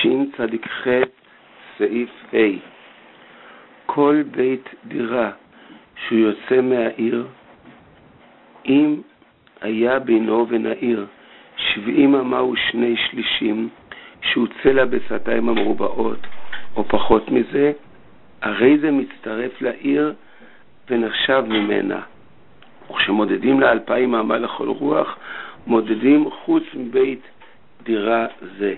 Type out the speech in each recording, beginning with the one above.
שצ"ח סעיף A. כל בית דירה שהוא יוצא מהעיר, אם היה בינו ובין העיר 70 אמה ושני שלישים, שהוא צלע בסתיים המרובעות או פחות מזה, הרי זה מצטרף לעיר ונחשב ממנה. וכשמודדים לה 2000 אמה לכל רוח, מודדים חוץ מבית דירה זה.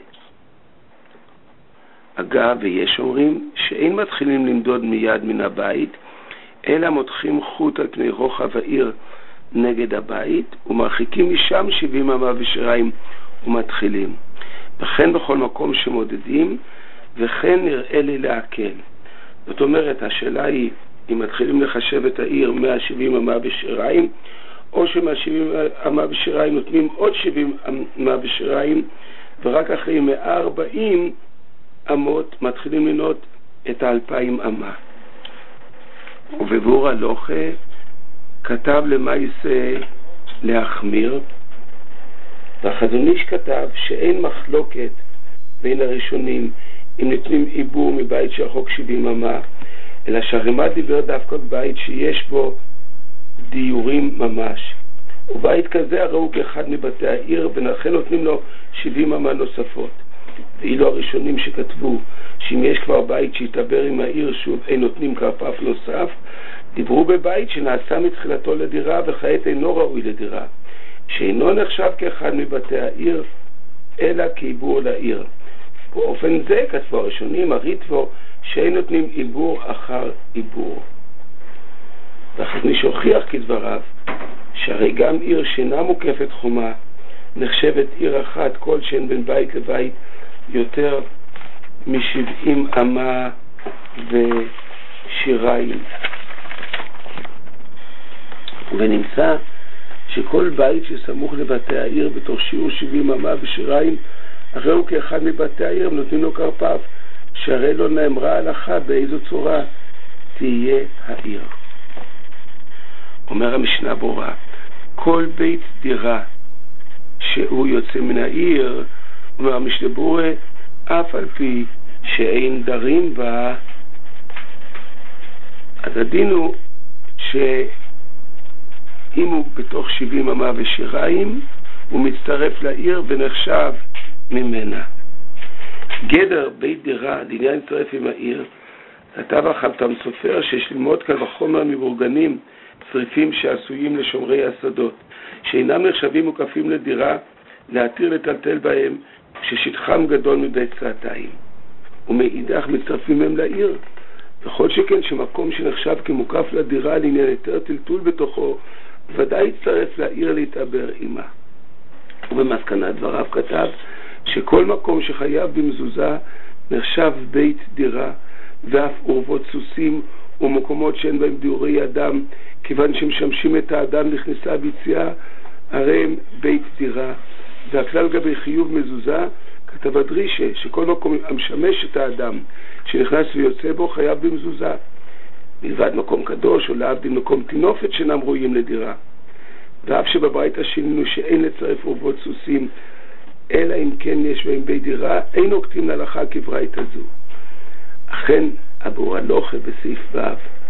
אגב, ויש אומרים שאין מתחילים למדוד מיד מן הבית, אלא מותחים חוט על פני רוחב העיר נגד הבית, ומרחיקים משם 70 אמה ושיריים ומתחילים. וכן בכל מקום שמודדים, וכן נראה לי להקל. זאת אומרת, השאלה היא, אם מתחילים לחשב את העיר 170 אמה ושיריים, או שמה-70 אמה ושיריים נותנים עוד 70 אמה ושיריים, ורק אחרי 140 אמות מתחילים לנות את 2000 אמה. ובביאור הלוכה כתב למעשה להחמיר, והחזון איש כתב שאין מחלוקת בין הראשונים אם נותנים עיבור מבית שרחוק 70 אמה, אלא שהרמ"א דיבר דווקא בבית שיש בו דיורים ממש, ובית כזה הרי הוא כאחד מבתי העיר, ולכן נותנים לו 70 אמה נוספות. ואילו הראשונים שכתבו שאם יש כבר בית שיתבר עם העיר שוב אין נותנים כרפף נוסף, דיברו בבית שנעשה מתחילתו לדירה וכעת אינו ראוי לדירה, שאינו נחשב כאחד מבתי העיר אלא כעיבור לעיר. באופן זה כתבו הראשונים הריטבו שאין נותנים עיבור אחר עיבור. והחזון איש הוכיח כדבריו שהרי גם עיר שאינה מוקפת חומה נחשבת עיר אחת כל שאין בין בית לבית יותר מ70 אמה ושיריים. ונמצא שכל בית שסמוך לבתי העיר בתוך שיעור 70 אמה ושיריים, הרי הוא כאחד מבתי העיר, נותנים לו כרפף, שהרי לא נאמרה הלכה באיזו צורה תהיה העיר. אומר המשנה ברורה, כל בית דירה שהוא יוצא מן העיר, אומר המשנה ברורה, אף על פי שאין דרים בה, אז הדין הוא שאם הוא בתוך 70 אמה ושיריים, הוא מצטרף לעיר ונחשב ממנה. גדר בית דירה, לעניין מצטרף עם העיר, כתב החת"ם סופר שיש ללמוד קל וחומר מבורגנים, צריפים שעשויים לשומרי השדות, שאינם נחשבים מוקפים לדירה, להתיר לטלטל בהם, ששטחם גדול מבית סעתיים. ומאידך מצטרפים הם לעיר, וכל שכן שמקום שנחשב כמוקף לדירה לעניין יותר טלטול בתוכו, ודאי יצטרף לעיר להתעבר עמה. ובמסקנת דבריו כתב שכל מקום שחייב במזוזה נחשב בית דירה, ואף אורבות סוסים ומקומות שאין בהם דיורי אדם, כיוון שמשמשים את האדם לכניסה ויציאה, הרי הם בית דירה. והכלל לגבי חיוב מזוזה, כתב הדרישה שכל מקום המשמש את האדם שנכנס ויוצא בו חייב במזוזה, מלבד מקום קדוש או להבדיל מקום תינופת שאינם ראויים לדירה. ואף שבברייתא שינינו שאין לצרף אורבות סוסים אלא אם כן יש בהם בית דירה, אין נוקטים להלכה כברייתא זו. אכן הביאור הלוכה בסעיף ו',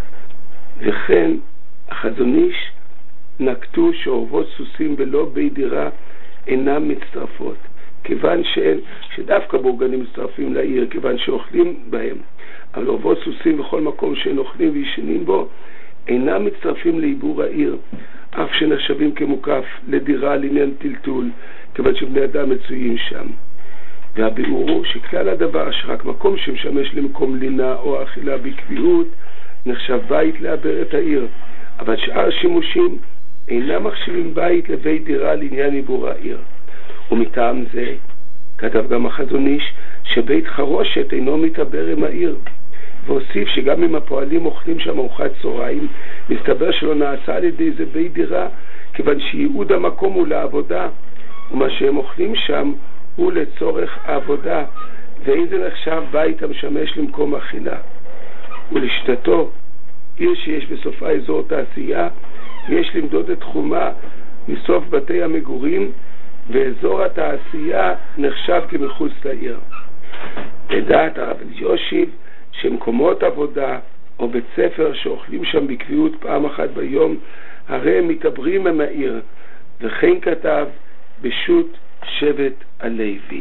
וכן החזון איש נקטו שאורבות סוסים ולא בית דירה אינם מצטרפות, כיוון שדווקא בורגנים מצטרפים לעיר, כיוון שאוכלים בהם, אבל אורבות סוסים בכל מקום שהם אוכלים וישנים בו אינם מצטרפים לעיבור העיר, אף שנחשבים כמוקף לדירה לעניין טלטול, כיוון שבני אדם מצויים שם. והביאור הוא שכלל הדבר שרק מקום שמשמש למקום לינה או אכילה בקביעות נחשב בית לעבר את העיר, אבל שאר שימושים אינם מחשיבים בית לבית דירה לעניין עיבור העיר. ומטעם זה כתב גם החזון איש שבית חרושת אינו מתעבר עם העיר, והוסיף שגם אם הפועלים אוכלים שם ארוחת צהריים, מסתבר שלא נעשה על ידי זה בית דירה, כיוון שייעוד המקום הוא לעבודה, ומה שהם אוכלים שם הוא לצורך העבודה, ואין זה נחשב בית המשמש למקום אכילה. ולשתתו, עיר שיש בסופה אזור תעשייה, יש למדוד את תחומה מסוף בתי המגורים, ואזור התעשייה נחשב כמחוץ לעיר. לדעת הרב אלישיב שמקומות עבודה או בית ספר שאוכלים שם בקביעות פעם אחת ביום, הרי הם מתעברים עם העיר, וכן כתב בשו"ת שבט הלוי.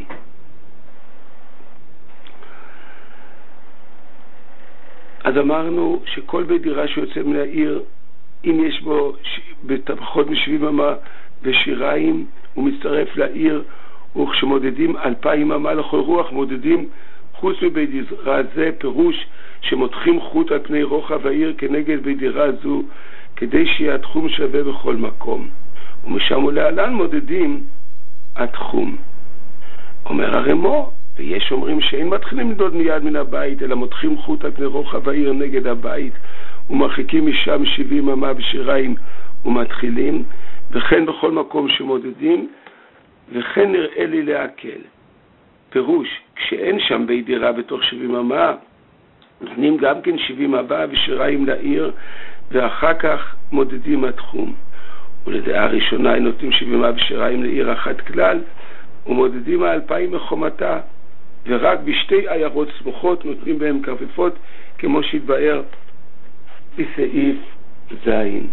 אז אמרנו שכל בית דירה שיוצא מן העיר, אם יש בו פחות מ70 אמה ושיריים, הוא מצטרף לעיר, וכשמודדים 2000 אמה לכל רוח, מודדים חוץ מבית דירה זה, פירוש שמותחים חוט על פני רוחב העיר כנגד בית דירה זו, כדי שיהיה התחום שווה בכל מקום. ומשם ולהלן מודדים התחום. אומר הרמו, ויש אומרים שאין מתחילים למדוד מיד מן הבית, אלא מותחים חוט על פני רוחב העיר נגד הבית, ומרחיקים משם 70 אמה בשיריים ומתחילים, וכן בכל מקום שמודדים, וכן נראה לי להקל. פירוש, כשאין שם בית דירה בתוך 70 אמה, נותנים גם כן 70 אמה בשיריים לעיר, ואחר כך מודדים התחום. ולדעה הראשונה נותנים 70 אמה בשיריים לעיר אחת כלל, ומודדים 2000 מחומתה, ורק בשתי עיירות סמוכות נותנים בהם כרפיפות, כמו שהתבאר בסעיף זין.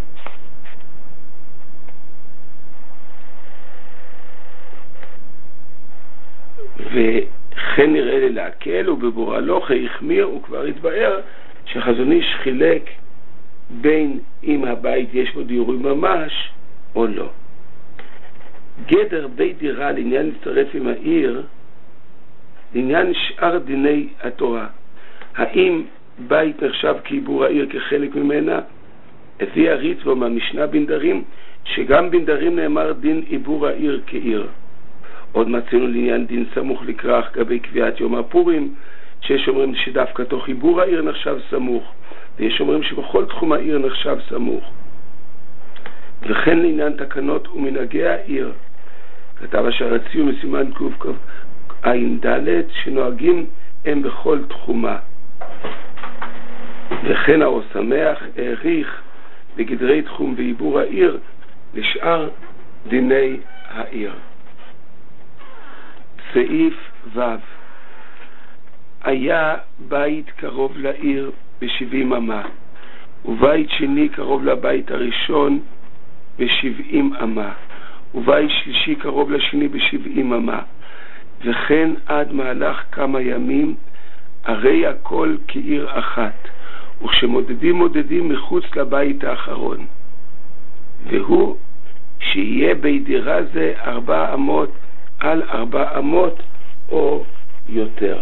וכן נראה לי להקל, ובבור הלוכה החמיר, וכבר התבאר שחזון איש חילק בין אם הבית יש בו דיורים ממש או לא. גדר בית דירה לעניין להצטרף עם העיר, לעניין שאר דיני התורה. האם בית נחשב כעיבור העיר כחלק ממנה? הביא הריטב"א מהמשנה בנדרים, שגם בנדרים נאמר דין עיבור העיר כעיר. עוד מצאנו לעניין דין סמוך לכרך גבי קביעת יום הפורים, שיש אומרים שדווקא תוך עיבור העיר נחשב סמוך, ויש אומרים שבכל תחום העיר נחשב סמוך. וכן לעניין תקנות ומנהגי העיר, כתב אשר הציעו מסימן קע"ד שנוהגים הם בכל תחומה. וכן האור שמח העריך בגדרי תחום ועיבור העיר לשאר דיני העיר. סעיף ו' היה בית קרוב לעיר ב70 אמה, ובית שני קרוב לבית הראשון ב70 אמה, ובית שלישי קרוב לשני ב70 אמה, וכן עד מהלך כמה ימים, הרי הכל כעיר אחת, וכשמודדים מודדים מחוץ לבית האחרון, והוא שיהיה בית דירה זה 4 אמות על 4 אמות או יותר.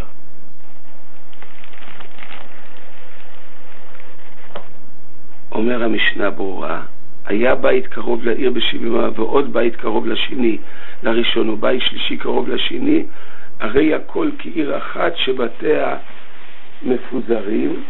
אומר המשנה ברורה, היה בית קרוב לעיר ב70 אמה ועוד בית קרוב לשני, לראשון ובית שלישי קרוב לשני, הרי הכל כעיר אחת שבתיה מפוזרים,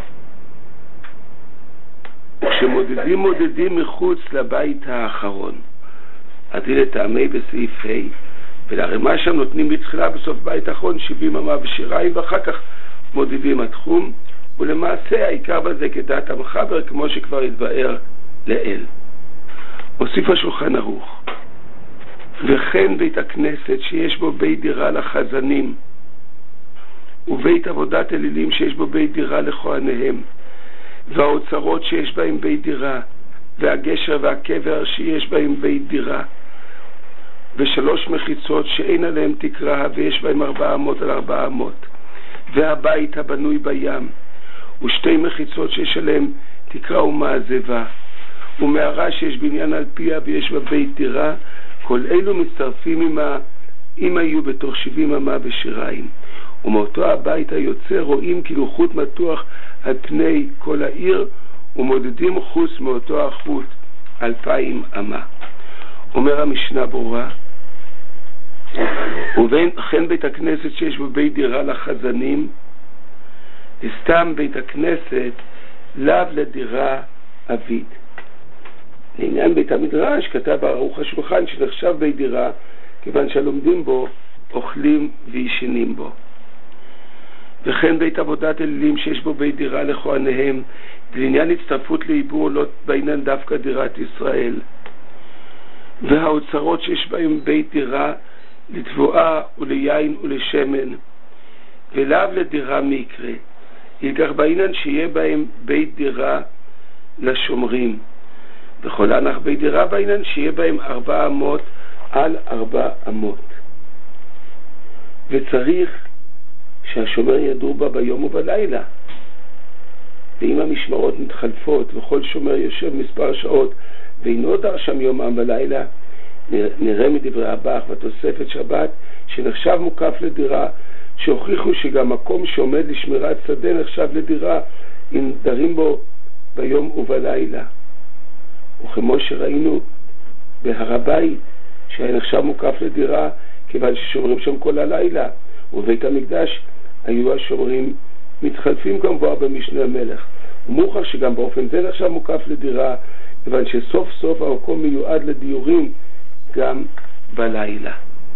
וכשמודדים מודדים מחוץ לבית האחרון. עדי לטעמי בסעיף ה', ולרמה שם נותנים בתחילה בסוף בית האחרון 70 אמה ושיריים, ואחר כך מודדים התחום, ולמעשה העיקר בזה כדעת המחבר, כמו שכבר התבאר לאל. הוסיף השולחן ערוך, וכן בית הכנסת שיש בו בית דירה לחזנים, ובית עבודת אלילים שיש בו בית דירה לכהניהם, והאוצרות שיש בהם בית דירה, והגשר והקבר שיש בהם בית דירה, ו3 מחיצות שאין עליהם תקרה ויש בהם 4 אמות על 4 אמות, והבית הבנוי בים, ו2 מחיצות שיש עליהם תקרה ומעזבה, ומערה שיש בניין על פיה ויש בה בית דירה, כל אלו מצטרפים אם היו בתוך 70 אמה ושיריים. ומאותו הבית היוצא רואים כאילו חוט מתוח על פני כל העיר, ומודדים חוץ מאותו החוט 2000 אמה. אומר המשנה ברורה, וכן בית הכנסת שיש בו בית דירה לחזנים, סתם בית הכנסת לאו לדירה אבית. לעניין בית המדרש כתב ערוך השולחן שנחשב בית דירה, כיוון שהלומדים בו אוכלים וישנים בו. וכן בית עבודת אלילים שיש בו בית דירה לכהניהם, לעניין הצטרפות לעיבור לא בעניין דווקא דירת ישראל. והאוצרות שיש בהם בית דירה לתבואה וליין ולשמן, ולאו לדירה מקרה, ילקח בעינן שיהיה בהם בית דירה לשומרים, וכל הנח בית דירה בעינן שיהיה בהם 400 על 400, וצריך שהשומר ידור בה ביום ובלילה. ואם המשמרות מתחלפות וכל שומר יושב מספר שעות ואינו דר שם יומם ולילה, נראה מדברי הבח בתוספת שבת שנחשב מוקף לדירה, שהוכיחו שגם מקום שעומד לשמירת שדה נחשב לדירה אם דרים בו ביום ובלילה. וכמו שראינו בהר הבית שהיה נחשב מוקף לדירה כיוון ששומרים שם כל הלילה, ובבית המקדש היו השומרים מתחלפים כמובן במשנה המלך. ומוכח שגם באופן זה נחשב מוקף לדירה כיוון שסוף סוף המקום מיועד לדיורים גם בלילה.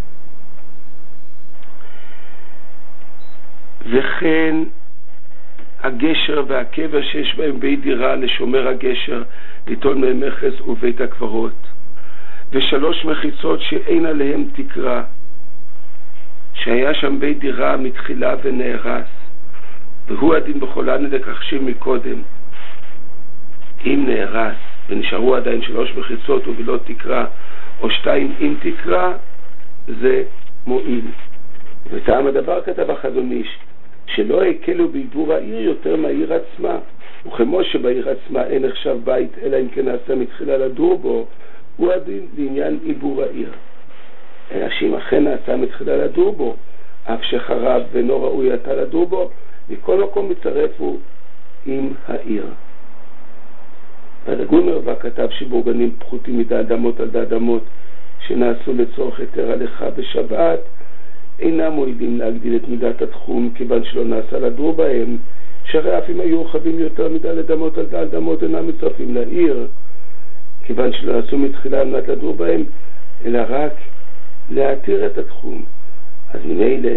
וכן הגשר והקבר שיש בהם בית דירה לשומר הגשר ליטול מהם מכס ובית הקברות, ושלוש מחיצות שאין עליהם תקרה, שהיה שם בית דירה מתחילה ונהרס, והוא הדין בחולן לקחשים מקודם. אם נהרס ונשארו עדיין 3 מחיצות ובלא תקרה, או 2 עם תקרה, זה מועיל. וטעם הדבר כתב החזון איש, שלא הקלו בעיבור העיר יותר מהעיר עצמה, וכמו שבעיר עצמה אין נחשב בית אלא אם כן נעשה מתחילה לדור בו, הוא הדין לעניין עיבור העיר. אלא שאם אכן נעשה מתחילה לדור בו, אף שחרב ואינו ראוי עתה לדור בו, מכל מקום מצרפו עם העיר. והדגול מרבה כתב שבורגנים פחותים מדאדמות על דאדמות שנעשו לצורך היתר הלכה בשבת אינם מועילים להגדיל את מידת התחום, כיוון שלא נעשה לדור בהם, שהרי אף אם היו רחבים יותר מדלת אמות על דלת אמות אינם מצרפים לעיר, כיוון שלא נעשו מתחילה על מנת לדור בהם, אלא רק להתיר את התחום. אז ממילא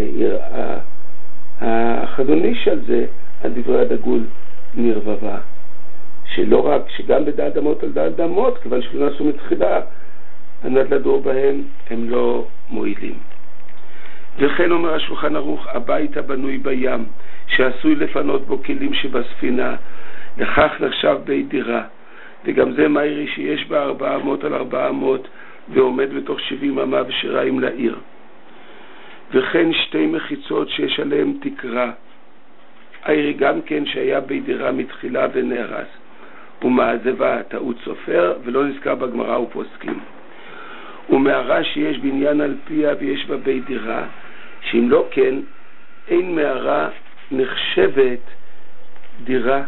החזון איש על זה, על דברי הדגול נרבבה, שלא רק שגם בדלת אמות על דלת אמות, כיוון שלא נעשו מתחילה על מנת לדור בהם, הם לא מועילים. וכן אומר השולחן ערוך, הבית הבנוי בים, שעשוי לפנות בו כלים שבספינה, לכך נחשב בית דירה, וגם זה מהירי שיש בה 400 על 400, ועומד בתוך 70 אמה ושיריים לעיר. וכן 2 מחיצות שיש עליהם תקרה, העירי גם כן שהיה בית דירה מתחילה ונהרס, ומעזבה טעות סופר, ולא נזכר בגמרא ופוסקים. ומערה שיש בניין על פיה ויש בה בית דירה, שאם לא כן, אין מערה נחשבת דירה.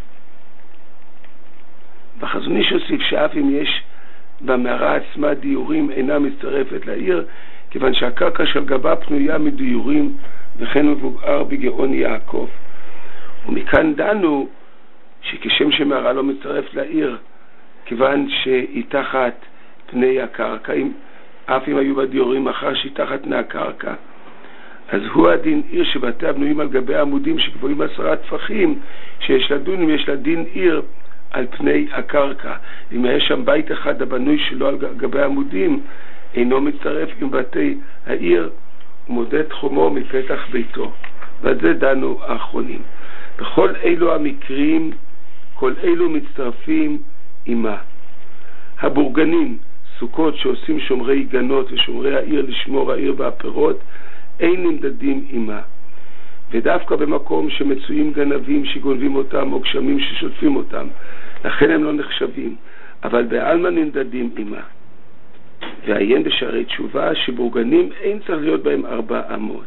בחזון איש הוסיף שאף אם יש במערה עצמה דיורים אינה מצטרפת לעיר, כיוון שהקרקע של גבה פנויה מדיורים, וכן מבוגר בגאון יעקב. ומכאן דנו שכשם שמערה לא מצטרף לעיר, כיוון שהיא תחת פני הקרקע, אף אם היו בה דיורים אחר שהיא תחת פני הקרקע, אז הוא הדין עיר שבתיה בנויים על גבי עמודים שגבוהים 10 טפחים, שיש לדון אם יש לה דין עיר על פני הקרקע. אם יש שם בית אחד הבנוי שלא על גבי עמודים, אינו מצטרף עם בתי העיר, ומודד תחומו מפתח ביתו. ועל זה דנו האחרונים. בכל אלו המקרים, כל אלו מצטרפים עמה. הבורגנים, סוכות שעושים שומרי גנות ושומרי העיר לשמור העיר והפירות, אין נמדדים עמה. ודווקא במקום שמצויים גנבים שגונבים אותם או גשמים ששוטפים אותם, לכן הם לא נחשבים, אבל בעלמא נמדדים עמה. ועיין בשערי תשובה שבורגנים אין צריך להיות בהם 400.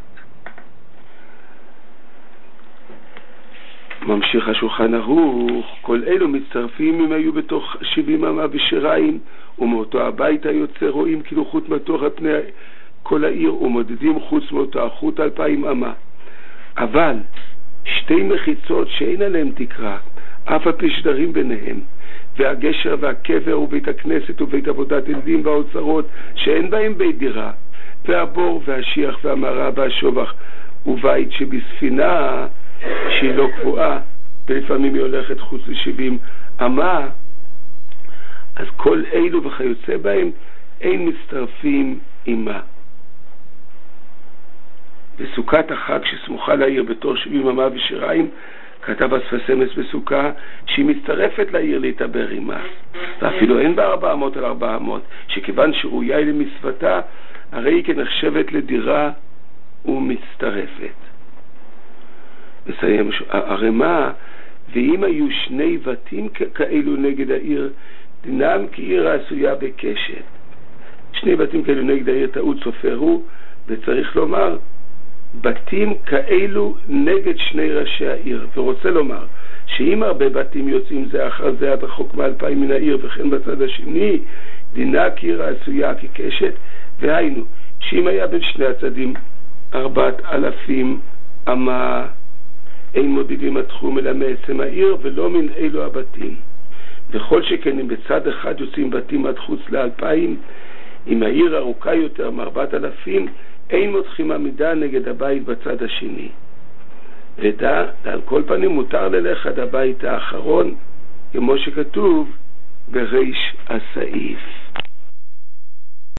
ממשיך השולחן ערוך, כל אלו מצטרפים אם היו בתוך 70 אמה ושיריים, ומאותו הבית היוצא רואים כאילו חוט מתוח על פני כל העיר, ומודדים חוץ מאותו החוט 2000 אמה. אבל 2 מחיצות שאין עליהם תקרה, אף על פי שדרים ביניהם, והגשר והקבר ובית הכנסת ובית עבודת ילדים והאוצרות שאין בהם בית דירה, והבור והשיח והמערה והשובח, ובית שבספינה שהיא לא קבועה, ולפעמים היא הולכת חוץ ל70 אמה, אז כל אלו וכיוצא בהם אין מצטרפים עמה. בסוכת החג שסמוכה לעיר בתור 70 אמה ושיריים, כתב אספס אמס בסוכה שהיא מצטרפת לעיר להתעבר עמה, ואפילו אין בה 400 על 400, שכיוון שראויה היא למצוותה, הרי היא כנחשבת לדירה ומצטרפת. מסיים הרמה, ואם היו 2 בתים כאלו נגד העיר, דינם כעיר העשויה בקשת. 2 בתים כאלו נגד העיר טעות סופרו, וצריך לומר בתים כאלו נגד 2 ראשי העיר, ורוצה לומר שאם הרבה בתים יוצאים זה אחר זה עד רחוק מ2,000 מן העיר, וכן בצד השני דינה כעיר העשויה כקשת, והיינו שאם היה בין 2 הצדדים 4,000 אמה, אין מודדים התחום אלא מעצם העיר ולא מן אלו הבתים. וכל שכן אם בצד אחד יוצאים בתים עד חוץ ל2,000, אם העיר ארוכה יותר מ4,000, אין מותחים עמידה נגד הבית בצד השני. ודע, על כל פנים מותר ללך עד הבית האחרון, כמו שכתוב בריש הסעיף.